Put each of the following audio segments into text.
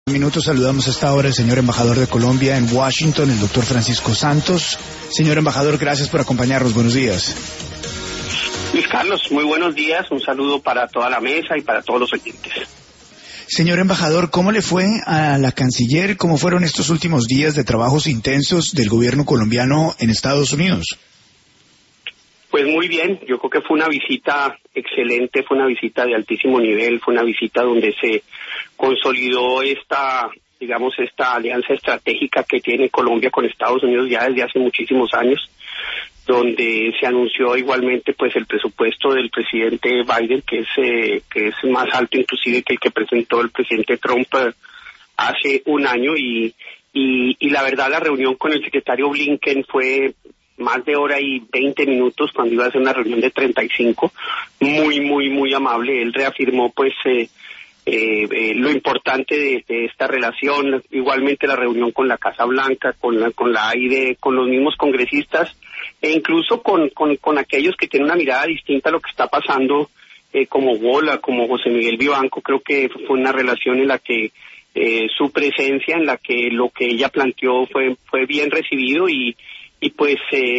Minutos saludamos a esta hora al señor embajador de Colombia en Washington, el doctor Francisco Santos. Señor embajador, gracias por acompañarnos. Buenos días. Luis Carlos, muy buenos días. Un saludo para toda la mesa y para todos los oyentes. Señor embajador, ¿cómo le fue a la canciller? ¿Cómo fueron estos últimos días de trabajos intensos del gobierno colombiano en Estados Unidos? Pues muy bien, yo creo que fue una visita excelente, fue una visita de altísimo nivel, fue una visita donde se consolidó esta alianza estratégica que tiene Colombia con Estados Unidos ya desde hace muchísimos años, donde se anunció igualmente pues el presupuesto del presidente Biden, que es más alto inclusive que el que presentó el presidente Trump hace un año, y la verdad la reunión con el secretario Blinken fue más de hora y 20 minutos cuando iba a ser una reunión de 35, muy amable. Él reafirmó pues lo importante de esta relación, igualmente la reunión con la Casa Blanca, con la AID, con los mismos congresistas e incluso con aquellos que tienen una mirada distinta a lo que está pasando, como Wola, como José Miguel Vivanco. Creo que fue una relación en la que su presencia, en la que lo que ella planteó fue bien recibido y pues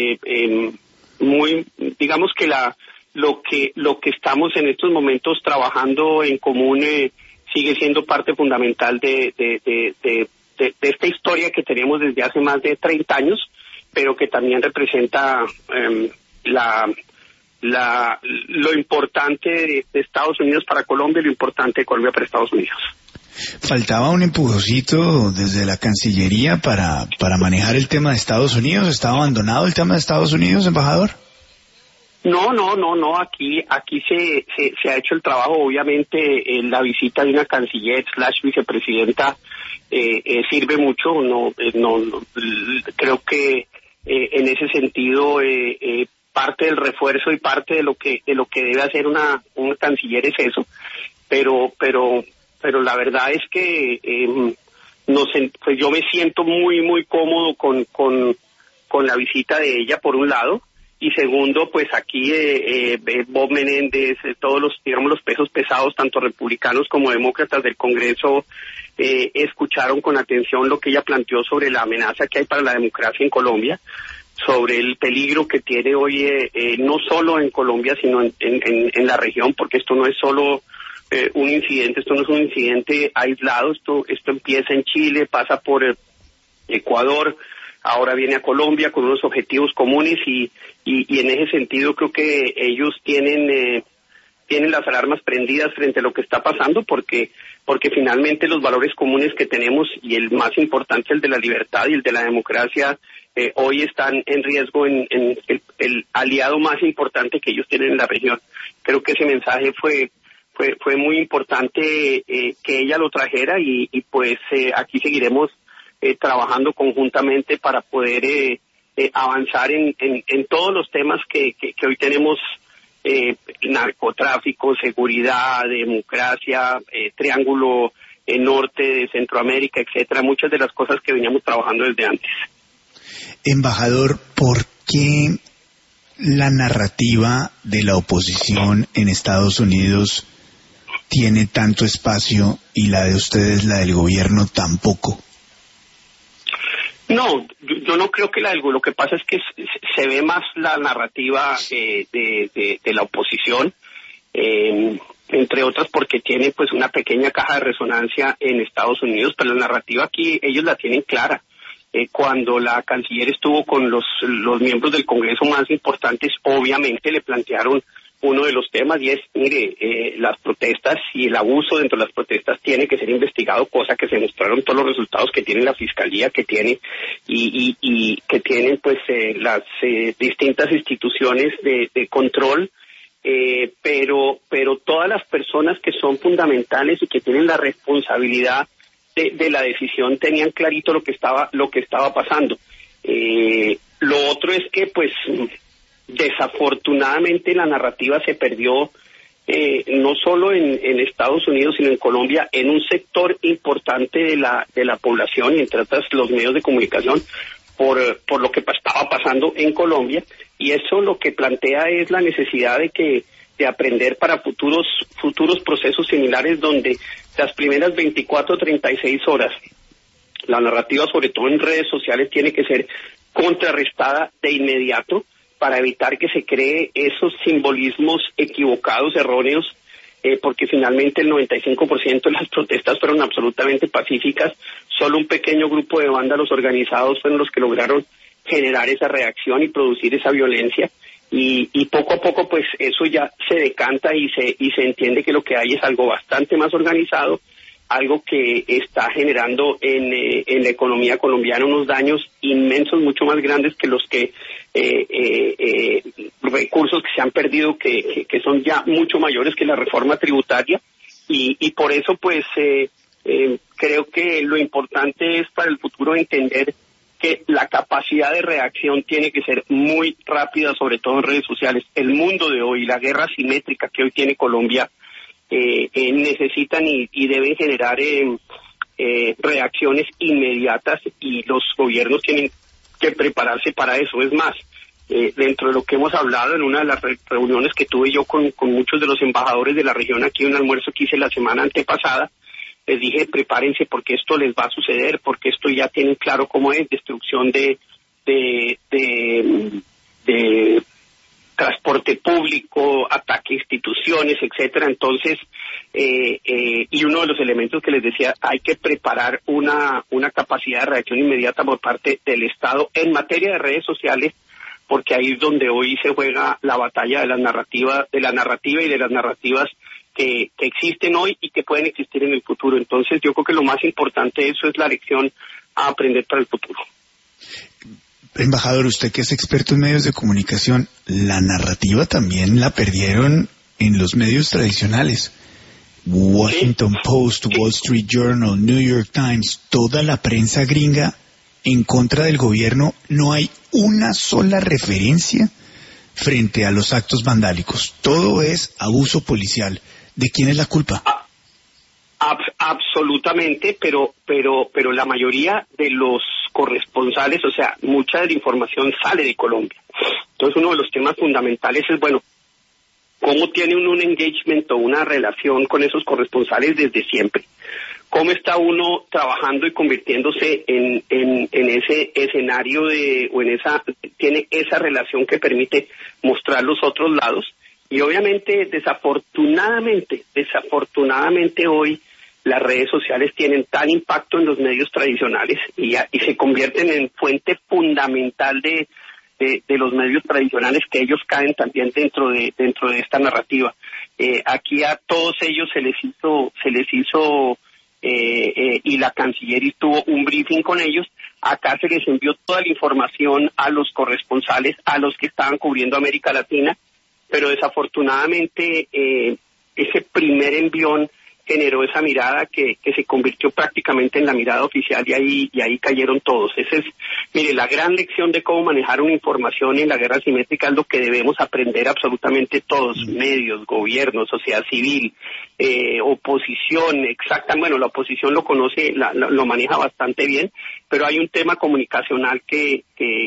muy, digamos que lo que estamos en estos momentos trabajando en común sigue siendo parte fundamental de esta historia que tenemos desde hace más de 30 años, pero que también representa lo importante de Estados Unidos para Colombia y lo importante de Colombia para Estados Unidos. ¿Faltaba un empujoncito desde la Cancillería para manejar el tema de Estados Unidos? ¿Estaba abandonado el tema de Estados Unidos, embajador? No. Aquí se ha hecho el trabajo. Obviamente, la visita de una canciller / vicepresidenta sirve mucho. Creo que en ese sentido parte del refuerzo y parte de lo que debe hacer una canciller es eso. Pero la verdad es que pues yo me siento muy cómodo con la visita de ella, por un lado, y segundo, pues aquí Bob Menéndez, todos los pesos pesados, tanto republicanos como demócratas del Congreso, escucharon con atención lo que ella planteó sobre la amenaza que hay para la democracia en Colombia, sobre el peligro que tiene hoy no solo en Colombia, sino en la región, porque esto no es solo un incidente, esto no es un incidente aislado, esto empieza en Chile, pasa por Ecuador, ahora viene a Colombia con unos objetivos comunes y en ese sentido creo que ellos tienen las alarmas prendidas frente a lo que está pasando, porque finalmente los valores comunes que tenemos, y el más importante, el de la libertad y el de la democracia, hoy están en riesgo en el aliado más importante que ellos tienen en la región. Creo que ese mensaje fue muy importante que ella lo trajera y pues aquí seguiremos trabajando conjuntamente para poder avanzar en todos los temas que hoy tenemos, narcotráfico, seguridad, democracia, triángulo norte de Centroamérica, etcétera, muchas de las cosas que veníamos trabajando desde antes. Embajador, ¿por qué la narrativa de la oposición en Estados Unidos tiene tanto espacio y la de ustedes, la del gobierno, tampoco? No, yo no creo que lo que pasa es que se ve más la narrativa de la oposición, entre otras porque tiene pues una pequeña caja de resonancia en Estados Unidos, pero la narrativa aquí ellos la tienen clara. Cuando la canciller estuvo con los miembros del Congreso más importantes, obviamente le plantearon uno de los temas, y es, las protestas y el abuso dentro de las protestas tiene que ser investigado, cosa que se mostraron todos los resultados que tiene la Fiscalía, que tiene y que tienen pues las distintas instituciones de control, pero todas las personas que son fundamentales y que tienen la responsabilidad de la decisión tenían clarito lo que estaba pasando. Lo otro es que pues desafortunadamente la narrativa se perdió no solo en Estados Unidos sino en Colombia, en un sector importante de la población, y entre otras los medios de comunicación, por lo que estaba pasando en Colombia, y eso lo que plantea es la necesidad de aprender para futuros procesos similares donde las primeras 24 o 36 horas, la narrativa, sobre todo en redes sociales, tiene que ser contrarrestada de inmediato para evitar que se cree esos simbolismos equivocados, erróneos, porque finalmente el 95% de las protestas fueron absolutamente pacíficas. Solo un pequeño grupo de vándalos organizados fueron los que lograron generar esa reacción y producir esa violencia. Y poco a poco pues eso ya se decanta y se entiende que lo que hay es algo bastante más organizado, algo que está generando en la economía colombiana unos daños inmensos, mucho más grandes que los que recursos que se han perdido, que son ya mucho mayores que la reforma tributaria, y por eso pues creo que lo importante es para el futuro entender que la capacidad de reacción tiene que ser muy rápida, sobre todo en redes sociales. El mundo de hoy, la guerra asimétrica que hoy tiene Colombia, necesitan y deben generar reacciones inmediatas, y los gobiernos tienen que prepararse para eso. Es más, dentro de lo que hemos hablado en una de las reuniones que tuve yo con muchos de los embajadores de la región, aquí un almuerzo que hice la semana antepasada, les dije, prepárense porque esto les va a suceder, porque esto ya tienen claro cómo es: destrucción de transporte público, ataque a instituciones, etcétera. Entonces, y uno de los elementos que les decía, hay que preparar una capacidad de reacción inmediata por parte del Estado en materia de redes sociales, porque ahí es donde hoy se juega la batalla de la narrativa y de las narrativas que existen hoy y que pueden existir en el futuro. Entonces yo creo que lo más importante de eso es la lección a aprender para el futuro. Embajador, usted que es experto en medios de comunicación, la narrativa también la perdieron en los medios tradicionales. Washington Post, Wall Street Journal, New York Times, toda la prensa gringa en contra del gobierno. No hay una sola referencia frente a los actos vandálicos. Todo es abuso policial. ¿De quién es la culpa? Absolutamente, pero la mayoría de los corresponsales, o sea, mucha de la información sale de Colombia. Entonces uno de los temas fundamentales es, bueno, ¿cómo tiene uno un engagement o una relación con esos corresponsales desde siempre? ¿Cómo está uno trabajando y convirtiéndose en ese escenario tiene esa relación que permite mostrar los otros lados? Y obviamente, desafortunadamente hoy las redes sociales tienen tal impacto en los medios tradicionales y se convierten en fuente fundamental de los medios tradicionales, que ellos caen también dentro de esta narrativa. Aquí a todos ellos se les hizo y la Cancillería tuvo un briefing con ellos. Acá se les envió toda la información a los corresponsales, a los que estaban cubriendo América Latina, pero desafortunadamente ese primer envión generó esa mirada que se convirtió prácticamente en la mirada oficial, y ahí cayeron todos. Mire, la gran lección de cómo manejar una información en la guerra asimétrica es lo que debemos aprender absolutamente todos: medios, gobiernos, sociedad civil, oposición, bueno, la oposición lo conoce, lo maneja bastante bien, pero hay un tema comunicacional que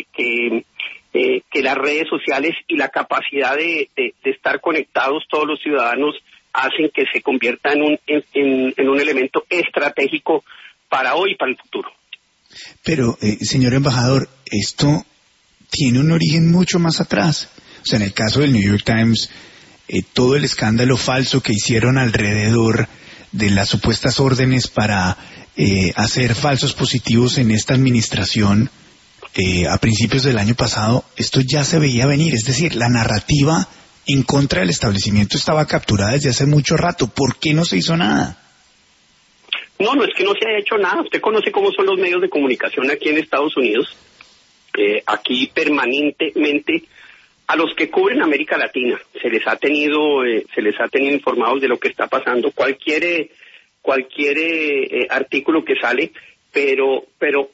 las redes sociales y la capacidad de estar conectados todos los ciudadanos hacen que se convierta en un elemento estratégico para hoy y para el futuro. Pero, señor embajador, esto tiene un origen mucho más atrás. O sea, en el caso del New York Times, todo el escándalo falso que hicieron alrededor de las supuestas órdenes para hacer falsos positivos en esta administración a principios del año pasado, esto ya se veía venir. Es decir, la narrativa en contra del establecimiento estaba capturada desde hace mucho rato. ¿Por qué no se hizo nada? No es que no se haya hecho nada. Usted conoce cómo son los medios de comunicación aquí en Estados Unidos. Aquí permanentemente a los que cubren América Latina se les ha tenido informados de lo que está pasando. Cualquier artículo que sale, pero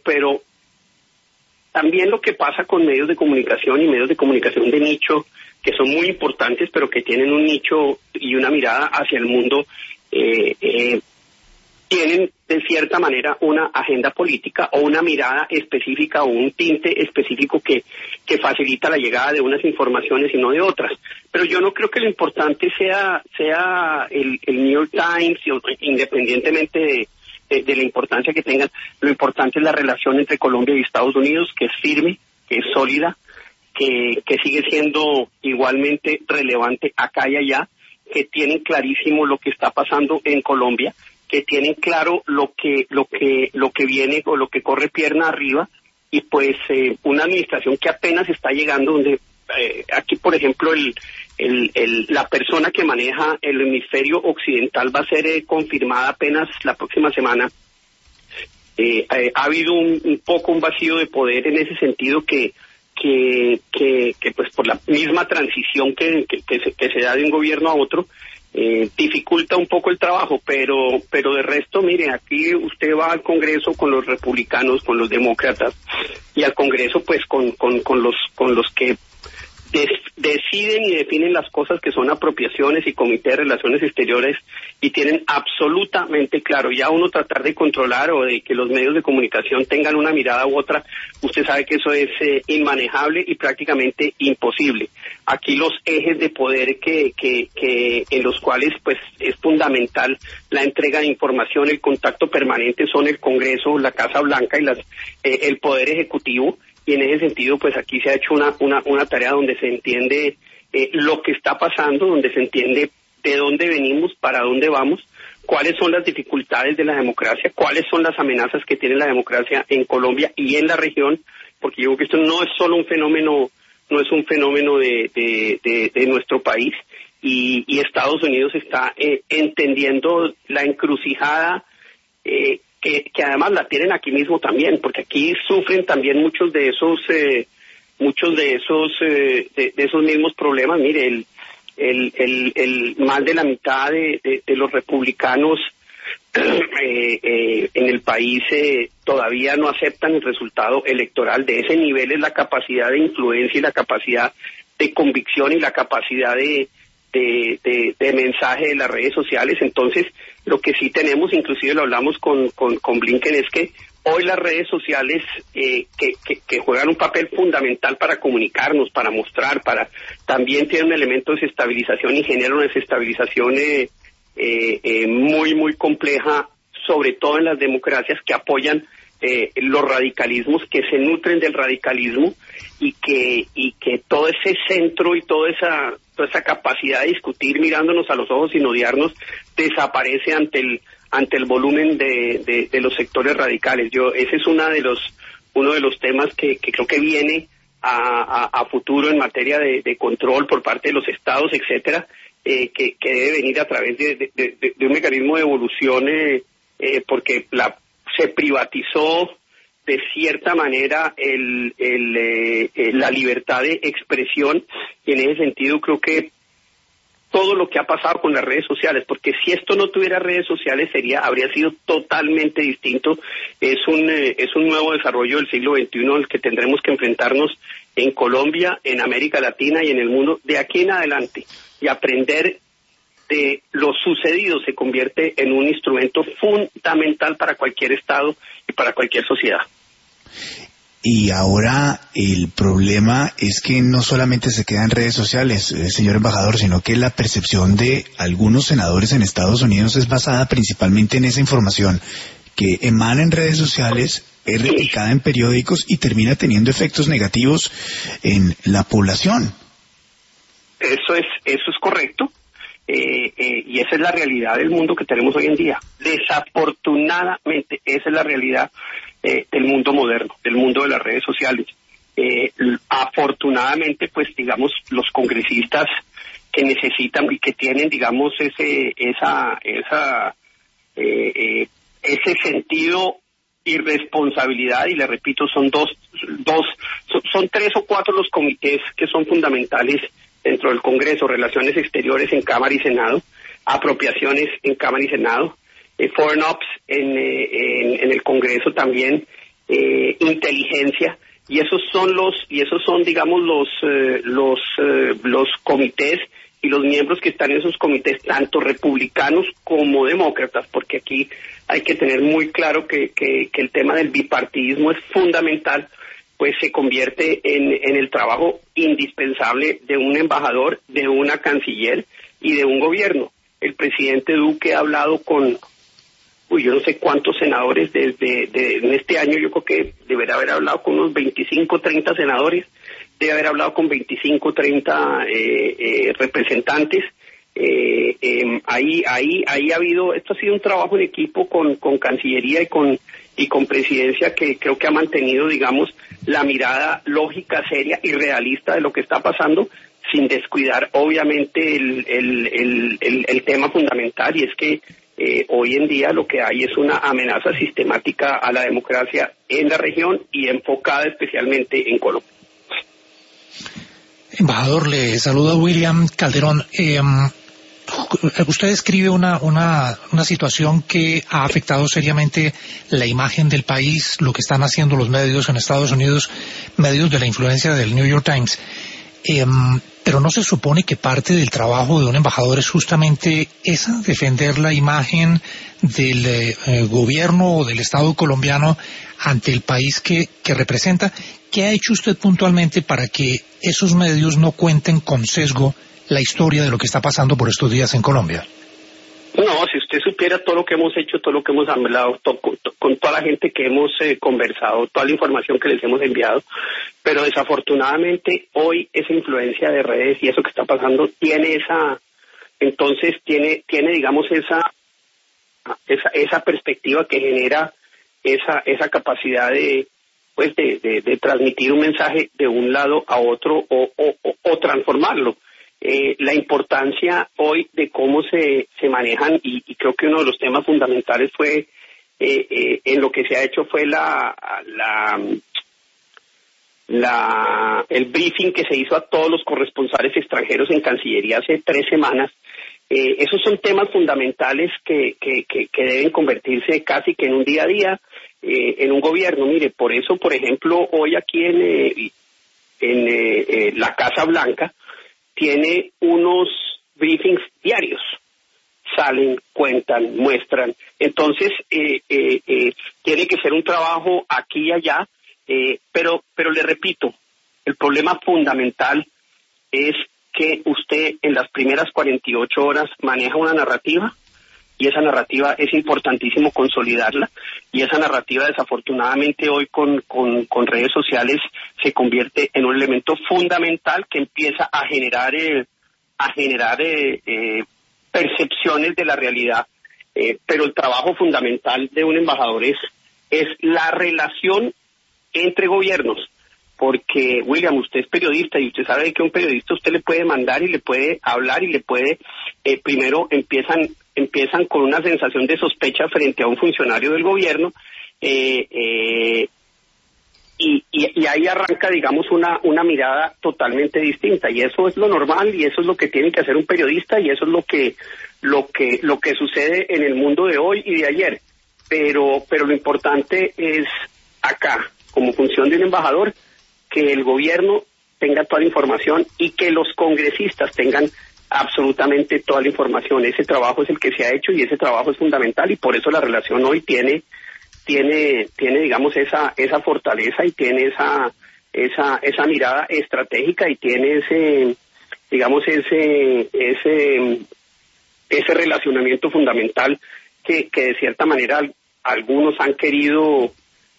también lo que pasa con medios de comunicación y medios de comunicación de nicho, que son muy importantes, pero que tienen un nicho y una mirada hacia el mundo, tienen de cierta manera una agenda política o una mirada específica o un tinte específico que facilita la llegada de unas informaciones y no de otras. Pero yo no creo que lo importante sea el New York Times, independientemente de la importancia que tengan. Lo importante es la relación entre Colombia y Estados Unidos, que es firme, que es sólida, que sigue siendo igualmente relevante acá y allá, que tienen clarísimo lo que está pasando en Colombia, que tienen claro lo que viene o lo que corre pierna arriba, y pues una administración que apenas está llegando, donde aquí por ejemplo la persona que maneja el hemisferio occidental va a ser confirmada apenas la próxima semana. Ha habido un poco un vacío de poder en ese sentido que pues por la misma transición que se da de un gobierno a otro, dificulta un poco el trabajo, pero de resto, mire, aquí usted va al Congreso con los republicanos, con los demócratas, y al Congreso pues con los que deciden y definen las cosas, que son apropiaciones y Comité de Relaciones Exteriores, y tienen absolutamente claro. Ya uno tratar de controlar o de que los medios de comunicación tengan una mirada u otra, usted sabe que eso es inmanejable y prácticamente imposible. Aquí los ejes de poder que en los cuales pues es fundamental la entrega de información, el contacto permanente, son el Congreso, la Casa Blanca y el Poder Ejecutivo. Y en ese sentido, pues aquí se ha hecho una tarea donde se entiende lo que está pasando, donde se entiende de dónde venimos, para dónde vamos, cuáles son las dificultades de la democracia, cuáles son las amenazas que tiene la democracia en Colombia y en la región, porque yo creo que esto no es solo un fenómeno, no es un fenómeno de nuestro país, y Estados Unidos está entendiendo la encrucijada que además la tienen aquí mismo también, porque aquí sufren también muchos de esos mismos problemas. Mire, el más de la mitad de los republicanos en el país todavía no aceptan el resultado electoral. De ese nivel es la capacidad de influencia y la capacidad de convicción y la capacidad de mensaje de las redes sociales. Entonces, lo que sí tenemos, inclusive lo hablamos con Blinken, es que hoy las redes sociales que juegan un papel fundamental para comunicarnos, para mostrar, también tienen un elemento de desestabilización y generan una desestabilización muy, muy compleja, sobre todo en las democracias que apoyan los radicalismos, que se nutren del radicalismo, y que todo ese centro y toda esa capacidad de discutir mirándonos a los ojos sin odiarnos desaparece ante el volumen de los sectores radicales. Ese es uno de los temas que creo que viene a futuro en materia de control por parte de los estados, etcétera, que debe venir a través de un mecanismo de evolución, porque se privatizó de cierta manera la libertad de expresión, y en ese sentido creo que todo lo que ha pasado con las redes sociales, porque si esto no tuviera redes sociales habría sido totalmente distinto. Es un nuevo desarrollo del siglo XXI al que tendremos que enfrentarnos en Colombia, en América Latina y en el mundo de aquí en adelante, y aprender de lo sucedido se convierte en un instrumento fundamental para cualquier Estado y para cualquier sociedad. Y ahora el problema es que no solamente se queda en redes sociales, señor embajador, sino que la percepción de algunos senadores en Estados Unidos es basada principalmente en esa información que emana en redes sociales, es replicada en periódicos y termina teniendo efectos negativos en la población. Eso es correcto. Y esa es la realidad del mundo que tenemos hoy en día. Desafortunadamente, esa es la realidad del mundo moderno, del mundo de las redes sociales. Afortunadamente, pues digamos, los congresistas que necesitan y que tienen, digamos, ese sentido y responsabilidad, y le repito, son son 3 o 4 los comités que son fundamentales dentro del Congreso: Relaciones Exteriores en Cámara y Senado, Apropiaciones en Cámara y Senado, Foreign Ops en el Congreso también, Inteligencia, y esos son digamos los comités y los miembros que están en esos comités, tanto republicanos como demócratas, porque aquí hay que tener muy claro que el tema del bipartidismo es fundamental, pues se convierte en el trabajo indispensable de un embajador, de una canciller y de un gobierno. El presidente Duque ha hablado con, yo no sé cuántos senadores en este año, yo creo que deberá haber hablado con unos 25, 30 senadores, debe haber hablado con 25, 30 representantes. Ahí ha habido, esto ha sido un trabajo en equipo con Cancillería y con Presidencia, que creo que ha mantenido, digamos, la mirada lógica, seria y realista de lo que está pasando, sin descuidar obviamente el tema fundamental, y es que hoy en día lo que hay es una amenaza sistemática a la democracia en la región y enfocada especialmente en Colombia. Embajador, le saluda William Calderón. Usted describe una situación que ha afectado seriamente la imagen del país, lo que están haciendo los medios en Estados Unidos, medios de la influencia del New York Times. Pero ¿no se supone que parte del trabajo de un embajador es justamente esa, defender la imagen del gobierno o del Estado colombiano ante el país que representa? ¿Qué ha hecho usted puntualmente para que esos medios no cuenten con sesgo la historia de lo que está pasando por estos días en Colombia? No, si usted supiera todo lo que hemos hecho, todo lo que hemos hablado, con toda la gente que hemos conversado, toda la información que les hemos enviado, pero desafortunadamente hoy esa influencia de redes y eso que está pasando tiene digamos esa perspectiva que genera esa capacidad de transmitir un mensaje de un lado a otro o transformarlo. La importancia hoy de cómo se manejan, y creo que uno de los temas fundamentales fue en lo que se ha hecho fue el briefing que se hizo a todos los corresponsales extranjeros en Cancillería hace 3 semanas. Esos son temas fundamentales que deben convertirse casi que en un día a día en un gobierno. Mire, por eso, por ejemplo, hoy aquí en la Casa Blanca tiene unos briefings diarios, salen, cuentan, muestran. Entonces, tiene que ser un trabajo aquí y allá, pero le repito, el problema fundamental es que usted en las primeras 48 horas maneja una narrativa, y esa narrativa es importantísimo consolidarla, y esa narrativa desafortunadamente hoy con redes sociales se convierte en un elemento fundamental que empieza a generar percepciones de la realidad, pero el trabajo fundamental de un embajador es la relación entre gobiernos, porque William, usted es periodista y usted sabe que a un periodista usted le puede mandar y le puede hablar y le puede, primero empiezan con una sensación de sospecha frente a un funcionario del gobierno, y ahí arranca, digamos, una mirada totalmente distinta, y eso es lo normal, y eso es lo que tiene que hacer un periodista, y eso es lo que sucede en el mundo de hoy y de ayer, pero lo importante es acá, como función de un embajador, que el gobierno tenga toda la información y que los congresistas tengan absolutamente toda la información. Ese trabajo es el que se ha hecho y ese trabajo es fundamental, y por eso la relación hoy tiene digamos esa fortaleza, y tiene esa mirada estratégica, y tiene ese relacionamiento fundamental que de cierta manera algunos han querido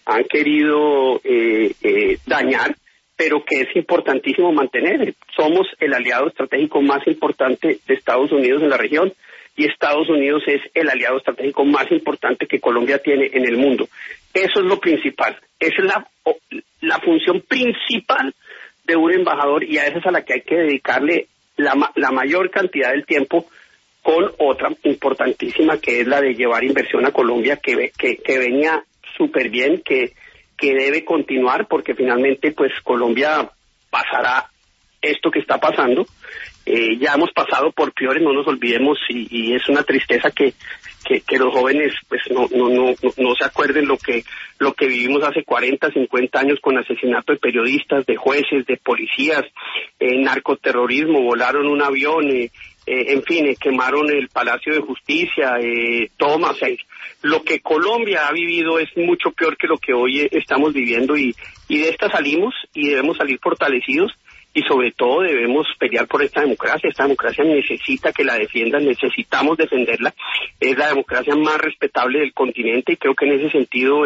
dañar, pero que es importantísimo mantener. Somos el aliado estratégico más importante de Estados Unidos en la región, y Estados Unidos es el aliado estratégico más importante que Colombia tiene en el mundo. Eso es lo principal, esa es la función principal de un embajador, y a esa es a la que hay que dedicarle la mayor cantidad del tiempo, con otra importantísima que es la de llevar inversión a Colombia, que venía súper bien, que debe continuar, porque finalmente pues Colombia pasará esto que está pasando. Ya hemos pasado por peores, no nos olvidemos, y es una tristeza que los jóvenes pues no se acuerden lo que vivimos hace 40, 50 años con asesinato de periodistas, de jueces, de policías, narcoterrorismo, volaron un avión, en fin, quemaron el Palacio de Justicia, tomas. Lo que Colombia ha vivido es mucho peor que lo que hoy estamos viviendo, y de esta salimos y debemos salir fortalecidos. Y sobre todo debemos pelear por esta democracia. Esta democracia necesita que la defiendan, necesitamos defenderla. Es la democracia más respetable del continente, y creo que en ese sentido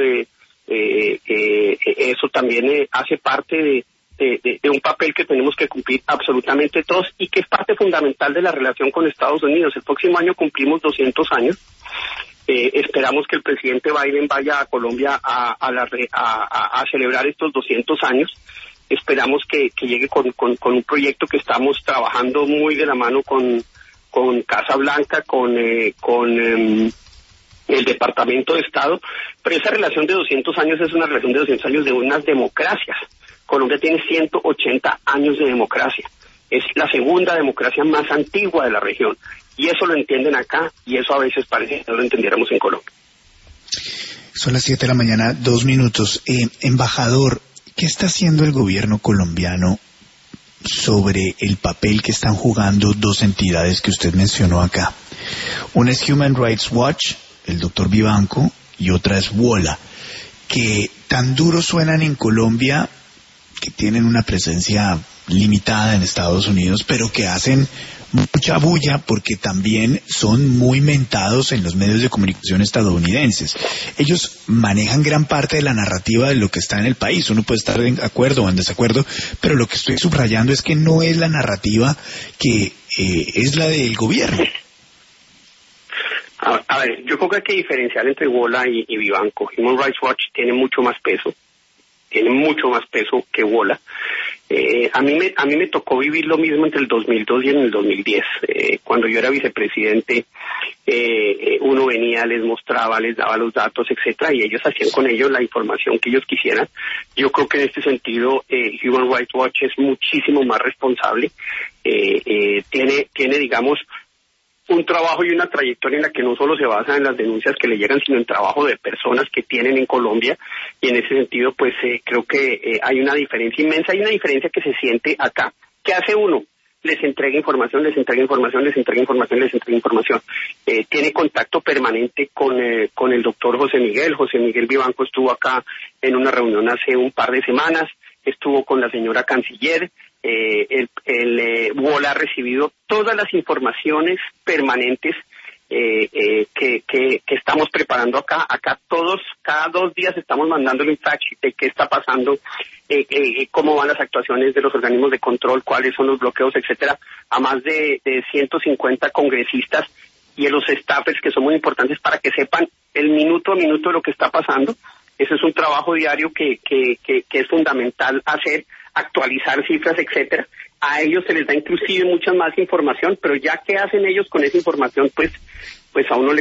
eso también hace parte de un papel que tenemos que cumplir absolutamente todos, y que es parte fundamental de la relación con Estados Unidos. El próximo año cumplimos 200 años. Esperamos que el presidente Biden vaya a Colombia a celebrar estos 200 años. Esperamos que llegue con un proyecto que estamos trabajando muy de la mano con Casa Blanca, con el Departamento de Estado, pero esa relación de 200 años es una relación de 200 años de unas democracias. Colombia tiene 180 años de democracia, es la segunda democracia más antigua de la región, y eso lo entienden acá, y eso a veces parece que no lo entendiéramos en Colombia. Son las 7 de la mañana, 2 minutos. Embajador, ¿qué está haciendo el gobierno colombiano sobre el papel que están jugando dos entidades que usted mencionó acá? Una es Human Rights Watch, el doctor Vivanco, y otra es WOLA, que tan duro suenan en Colombia, que tienen una presencia limitada en Estados Unidos, pero que hacen mucha bulla porque también son muy mentados en los medios de comunicación estadounidenses. Ellos manejan gran parte de la narrativa de lo que está en el país. Uno puede estar de acuerdo o en desacuerdo, pero lo que estoy subrayando es que no es la narrativa que es la del gobierno. A ver, yo creo que hay que diferenciar entre WOLA y Vivanco. Human Rights Watch tiene mucho más peso que WOLA. A mí me tocó vivir lo mismo entre el 2002 y en el 2010. Cuando yo era vicepresidente, uno venía, les mostraba, les daba los datos, etcétera, y ellos hacían con ellos la información que ellos quisieran. Yo creo que en este sentido Human Rights Watch es muchísimo más responsable. Tiene, digamos, un trabajo y una trayectoria en la que no solo se basa en las denuncias que le llegan, sino en trabajo de personas que tienen en Colombia, y en ese sentido pues creo que hay una diferencia inmensa, hay una diferencia que se siente acá. ¿Qué hace uno? Les entrega información, les entrega información, les entrega información, les entrega información. Tiene contacto permanente con el doctor José Miguel Vivanco estuvo acá en una reunión hace un par de semanas, estuvo con la señora canciller. WOLA ha recibido todas las informaciones permanentes que estamos preparando acá. Acá todos, cada 2 días estamos mandándole un fact sheet de qué está pasando, cómo van las actuaciones de los organismos de control, cuáles son los bloqueos, etcétera, a más de 150 congresistas y a los staffers, que son muy importantes para que sepan el minuto a minuto de lo que está pasando. Ese es un trabajo diario que es fundamental hacer, actualizar cifras, etcétera. A ellos se les da inclusive mucha más información, pero ya que hacen ellos con esa información, pues a uno le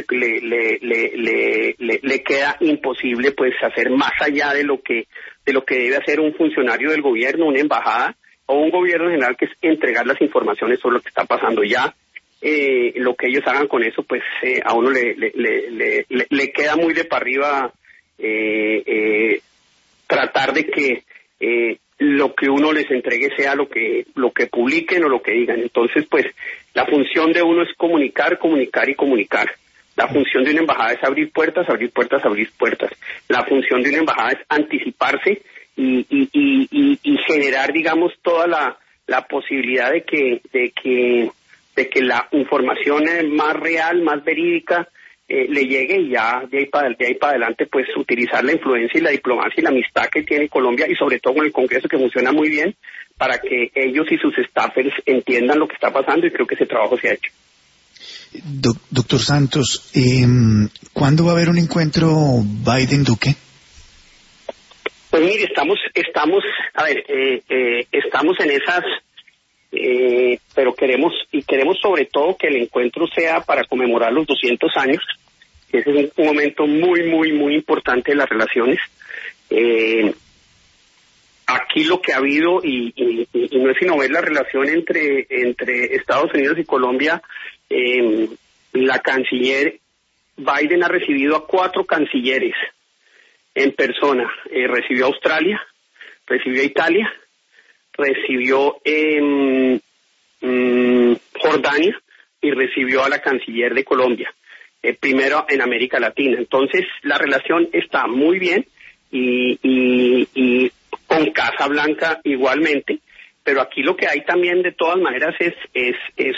queda imposible pues hacer más allá de lo que debe hacer un funcionario del gobierno, una embajada o un gobierno general, que es entregar las informaciones sobre lo que está pasando. Ya lo que ellos hagan con eso, pues a uno le queda muy de para arriba tratar de que lo que uno les entregue sea lo que publiquen o lo que digan. Entonces, pues, la función de uno es comunicar, comunicar y comunicar. La función de una embajada es abrir puertas, abrir puertas, abrir puertas. La función de una embajada es anticiparse y generar, digamos, toda la posibilidad de que la información más real, más verídica, le llegue, y ya de ahí para adelante pues utilizar la influencia y la diplomacia y la amistad que tiene Colombia, y sobre todo con el Congreso, que funciona muy bien, para que ellos y sus staffers entiendan lo que está pasando, y creo que ese trabajo se ha hecho. Doctor Santos, ¿cuándo va a haber un encuentro Biden-Duque? Pues mire, estamos en esas, pero queremos sobre todo que el encuentro sea para conmemorar los 200 años. Ese es un momento muy, muy, muy importante de las relaciones. aquí lo que ha habido, y no es sino ver la relación entre Estados Unidos y Colombia, la canciller Biden ha recibido a 4 cancilleres en persona. Recibió a Australia, recibió a Italia, recibió Jordania y recibió a la canciller de Colombia, primero en América Latina. Entonces la relación está muy bien y con Casa Blanca igualmente, pero aquí lo que hay también de todas maneras es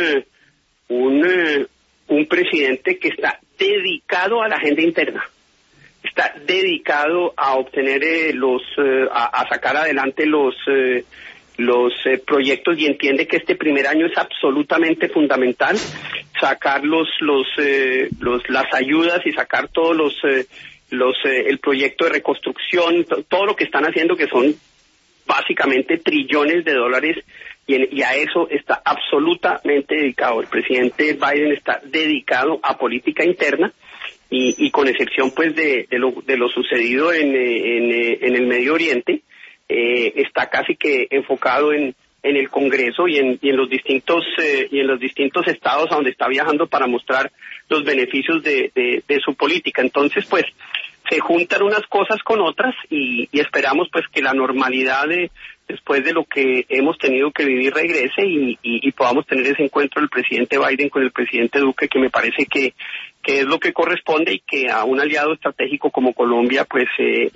un presidente que está dedicado a la agenda interna, está dedicado a obtener a sacar adelante los proyectos, y entiende que este primer año es absolutamente fundamental sacar las ayudas y sacar todos el proyecto de reconstrucción, todo lo que están haciendo, que son básicamente trillones de dólares, y a eso está absolutamente dedicado. El presidente Biden está dedicado a política interna, y con excepción pues de lo sucedido en el Medio Oriente, está casi que enfocado en el Congreso y en los distintos estados a donde está viajando para mostrar los beneficios de su política. Entonces pues se juntan unas cosas con otras, y esperamos pues que la normalidad después de lo que hemos tenido que vivir regrese, y podamos tener ese encuentro del presidente Biden con el presidente Duque, que me parece que es lo que corresponde, y que a un aliado estratégico como Colombia pues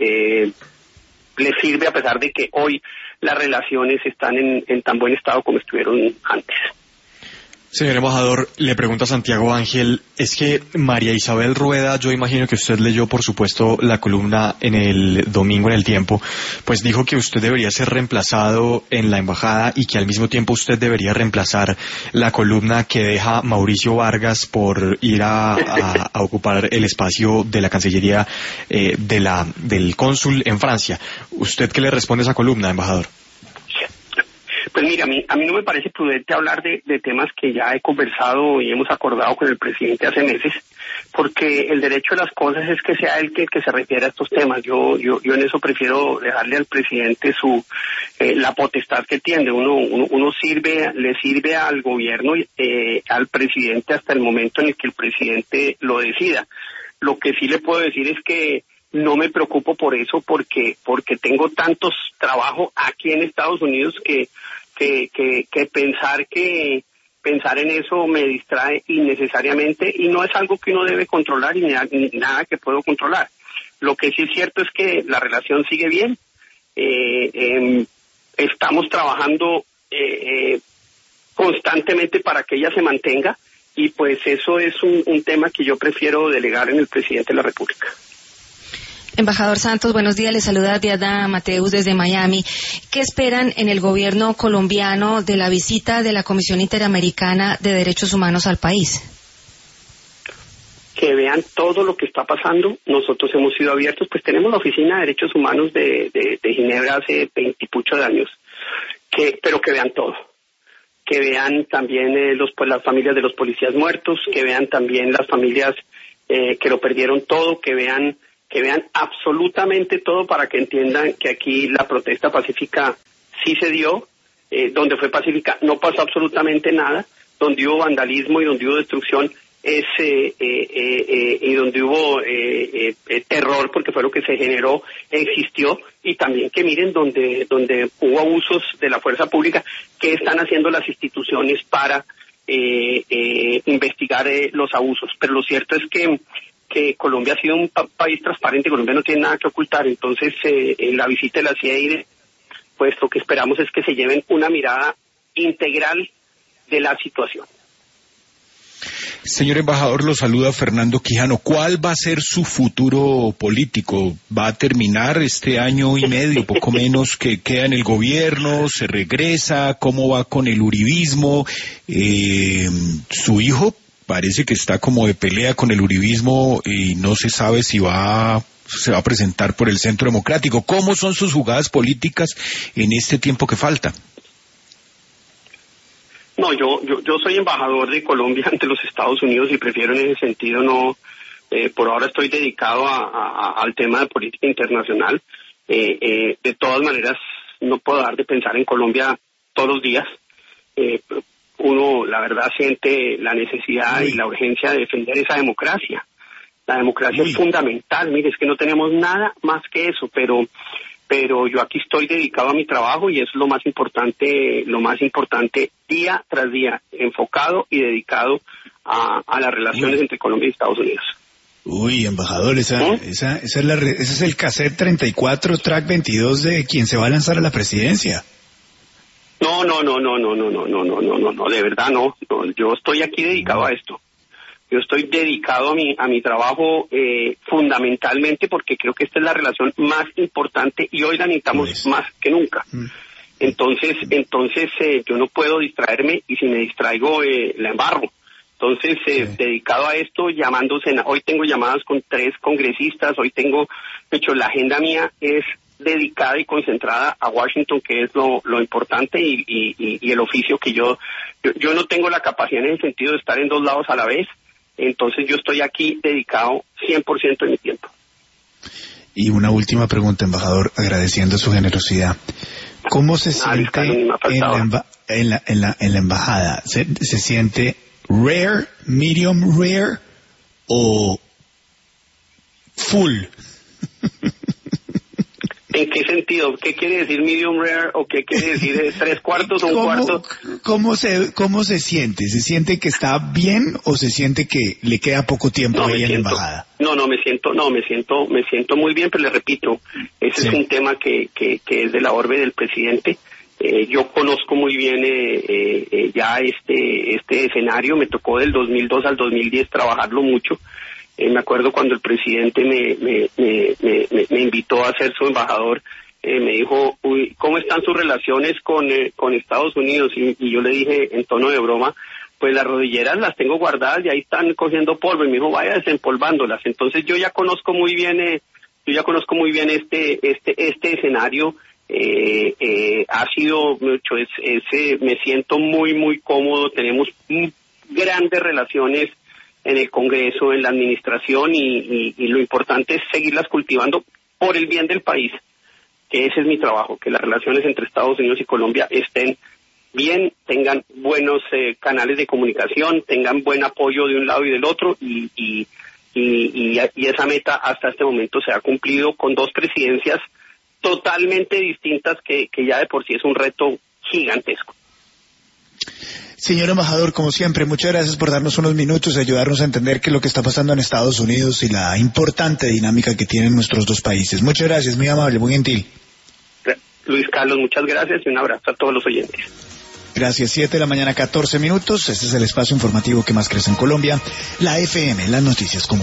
le sirve, a pesar de que hoy las relaciones están en tan buen estado como estuvieron antes. Señor embajador, le pregunta Santiago Ángel, es que María Isabel Rueda, yo imagino que usted leyó por supuesto la columna en el domingo en El Tiempo, pues dijo que usted debería ser reemplazado en la embajada, y que al mismo tiempo usted debería reemplazar la columna que deja Mauricio Vargas por ir a ocupar el espacio de la Cancillería del cónsul en Francia. ¿Usted qué le responde a esa columna, embajador? Pues mira, a mí no me parece prudente hablar de temas que ya he conversado y hemos acordado con el presidente hace meses, porque el derecho de las cosas es que sea él que se refiere a estos temas. Yo en eso prefiero dejarle al presidente la potestad que tiene. Uno le sirve al gobierno, al presidente, hasta el momento en el que el presidente lo decida. Lo que sí le puedo decir es que no me preocupo por eso, porque tengo tantos trabajo aquí en Estados Unidos que pensar en eso me distrae innecesariamente, y no es algo que uno debe controlar, y nada que puedo controlar. Lo que sí es cierto es que la relación sigue bien. Estamos trabajando constantemente para que ella se mantenga, y pues eso es un tema que yo prefiero delegar en el presidente de la República. Embajador Santos, buenos días. Le saluda Diana Mateus desde Miami. ¿Qué esperan en el gobierno colombiano de la visita de la Comisión Interamericana de Derechos Humanos al país? Que vean todo lo que está pasando. Nosotros hemos sido abiertos, pues tenemos la Oficina de Derechos Humanos de Ginebra hace 20 y pucho de años, pero que vean todo. Que vean también las familias de los policías muertos, que vean también las familias que lo perdieron todo, que vean absolutamente todo, para que entiendan que aquí la protesta pacífica sí se dio, donde fue pacífica no pasó absolutamente nada, donde hubo vandalismo y donde hubo destrucción y donde hubo terror, porque fue lo que se generó, existió. Y también que miren donde hubo abusos de la fuerza pública, qué están haciendo las instituciones para investigar los abusos. Pero lo cierto es que Colombia ha sido un país transparente, Colombia no tiene nada que ocultar. Entonces en la visita de la CIA, pues lo que esperamos es que se lleven una mirada integral de la situación. Señor embajador, lo saluda Fernando Quijano. ¿Cuál va a ser su futuro político? ¿Va a terminar este año y medio, poco menos, que queda en el gobierno? ¿Se regresa? ¿Cómo va con el uribismo? Su hijo parece que está como de pelea con el uribismo y no se sabe si se va a presentar por el Centro Democrático. ¿Cómo son sus jugadas políticas en este tiempo que falta? No, yo soy embajador de Colombia ante los Estados Unidos y prefiero en ese sentido no, por ahora estoy dedicado al tema de política internacional. De todas maneras, no puedo dejar de pensar en Colombia todos los días. Uno, la verdad, siente la necesidad y la urgencia de defender esa democracia. La democracia es fundamental. Mire, es que no tenemos nada más que eso, pero yo aquí estoy dedicado a mi trabajo y eso es lo más importante día tras día, enfocado y dedicado a las relaciones entre Colombia y Estados Unidos. Uy, embajador, ese es el cassette 34, track 22 de quien se va a lanzar a la presidencia. No, de verdad no. Yo estoy aquí dedicado a esto. Yo estoy dedicado a mi trabajo fundamentalmente porque creo que esta es la relación más importante y hoy la necesitamos más que nunca. Entonces yo no puedo distraerme y si me distraigo la embargo. Entonces, dedicado a esto, hoy tengo llamadas con 3 congresistas, de hecho, la agenda mía es dedicada y concentrada a Washington, que es lo importante y el oficio que yo no tengo la capacidad en el sentido de estar en 2 lados a la vez. Entonces yo estoy aquí dedicado 100% de mi tiempo. Y una última pregunta, embajador, agradeciendo su generosidad. ¿Cómo se siente en la embajada? ¿Se siente rare, medium rare o full? ¿En qué sentido? ¿Qué quiere decir medium rare o qué quiere decir 3/4 o 1/4? ¿Cómo se siente? ¿Se siente que está bien o se siente que le queda poco tiempo ahí en la embajada? Me siento muy bien, pero le repito, ese es un tema que es de la orbe del presidente. Yo conozco muy bien ya este escenario, me tocó del 2002 al 2010 trabajarlo mucho. Me acuerdo cuando el presidente me invitó a ser su embajador, me dijo, uy, ¿cómo están sus relaciones con Estados Unidos? Y yo le dije en tono de broma, pues las rodilleras las tengo guardadas y ahí están cogiendo polvo. Y me dijo, vaya desempolvándolas. Entonces yo ya conozco muy bien este escenario. Ha sido mucho, me siento muy, muy cómodo. Tenemos grandes relaciones en el Congreso, en la administración y lo importante es seguirlas cultivando por el bien del país, que ese es mi trabajo, que las relaciones entre Estados Unidos y Colombia estén bien, tengan buenos canales de comunicación, tengan buen apoyo de un lado y del otro y esa meta hasta este momento se ha cumplido con 2 presidencias totalmente distintas que ya de por sí es un reto gigantesco. Señor embajador, como siempre, muchas gracias por darnos unos minutos y ayudarnos a entender qué es lo que está pasando en Estados Unidos y la importante dinámica que tienen nuestros 2 países. Muchas gracias, muy amable, muy gentil. Luis Carlos, muchas gracias y un abrazo a todos los oyentes. Gracias, 7:14 a.m. Este es el espacio informativo que más crece en Colombia, la FM, las noticias como